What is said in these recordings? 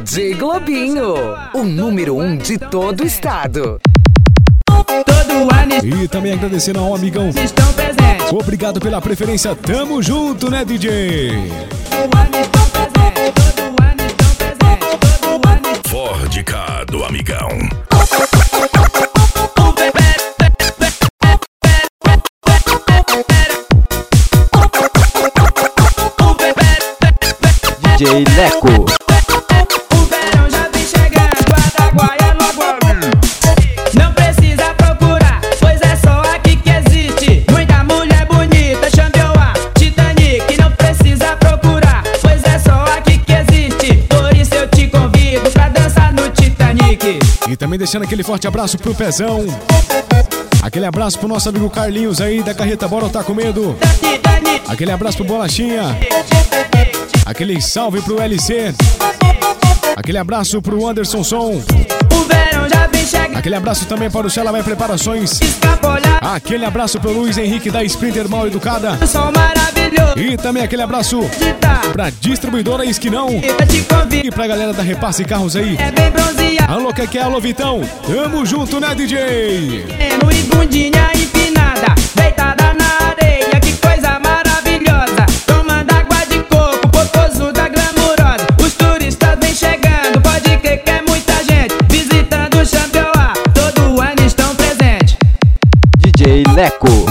DJ Globinho, o número 1 de todo o estado. E também agradecendo ao amigão. Obrigado pela preferência. Tamo junto, né, DJ? Ford K do amigão. DJ Leco. O verão já vem chegando, a Guaia logo. Não precisa procurar, pois é só aqui que existe. Muita mulher bonita, Xambioá, Titanic. Não precisa procurar, pois é só aqui que existe. Por isso eu te convido pra dançar no Titanic. E também deixando aquele forte abraço pro Pezão. Aquele abraço pro nosso amigo Carlinhos aí da Carreta Bora Tá Com Medo. Aquele abraço pro Bolachinha. Aquele salve pro LC. Aquele abraço pro Anderson Som. O verão já vem chegando. Aquele abraço também para o Xalabé Preparações. Escapolhar. Aquele abraço pro Luiz Henrique da Sprinter Mal Educada. Som maravilhoso. E também aquele abraço pra distribuidora Esquinão. E pra galera da Repasse Carros aí. É bem bronzeado. Alô, que é? Alô, Vitão. Tamo junto, né, DJ? E bundinha empinada, deitada na areia, que coisa maravilhosa. Tomando água de coco, popozuda glamurosa. Os turistas vêm chegando, pode crer que é muita gente. Visitando o Xambioá, todo ano estão presentes. DJ Leco.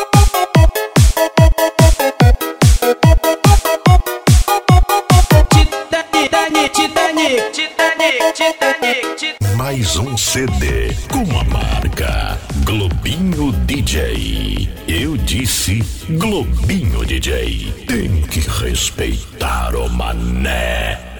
Titanic. Mais um CD com a marca Globinho DJ. Eu disse Globinho DJ. Tem que respeitar o mané.